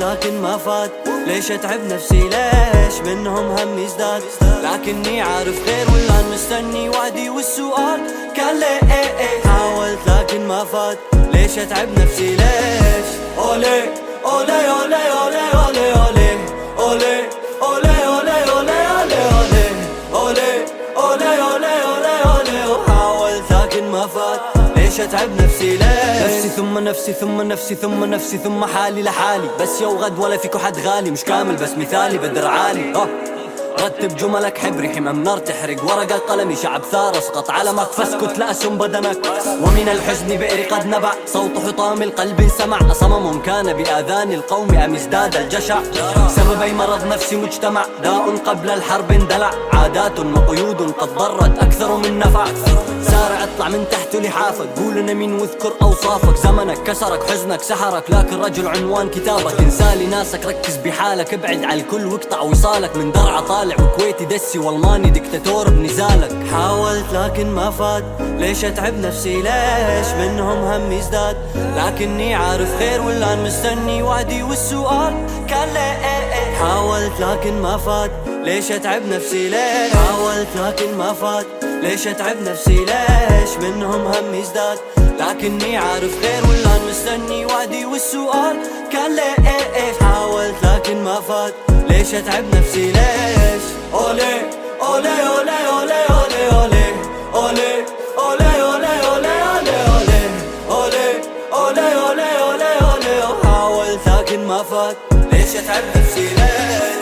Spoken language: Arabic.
لكن ما فات، ليش اتعب نفسي ليش منهم هم يزداد، لكني عارف خير والآن مستني وعدي والسؤال كان ليه حاولت لكن ما فات، ليش اتعب نفسي ليش. اولي اولي اولي اولي اولي اولي اولي اولي اولي اولي اولي اولي اولي اولي اولي اولي وحاولت لكن ما فات، ليش اتعب نفسي ليش. نفسي ثم نفسي ثم نفسي ثم نفسي ثم حالي لحالي، بس يو غد ولا فيكو حد غالي، مش كامل بس مثالي بدر عالي. رتب جملك حبري حمام نار تحرق ورقة قلمي شعب ثار اسقط علمك فاسكت لأسم بدنك، ومن الحزن بئر قد نبع صوت حطام القلب سمع، أصمم كان بآذان القوم أم ازداد الجشع، سببي مرض نفسي مجتمع داء قبل الحرب اندلع، عادات وقيود قد ضرت أكثر من نفع، سارع اطلع من تحت لحافك قول أنا مين واذكر أوصافك، زمنك كسرك حزنك سحرك لكن رجل عنوان كتابك، انسى لناسك ركز بحالك ابعد على الكل واقطع وصالك، من درعة طالع وكويتي دسي والماني دكتاتور بنزالك، حاولت لكن ما فات، ليش اتعب نفسي ليش منهم هم يزداد، لكني عارف خير والآن مستني وعدي والسؤال كان ليه حاولت لكن ما فات، ليش اتعب نفسي ليش. حاولت لكن ما فات، ليش اتعب نفسي ليش منهم هم يزداد، لكني عارف خير والآن مستني وعدي والسؤال كان ليه حاولت لكن ما فات، ليش اتعب نفسي ليش. اولي اولي اولي اولي اولي اولي اولي اولي اولي اولي اولي اولي اولي اولي اولي اولي وحاولت لكن ما فات، ليش اتعب نفسي ليش.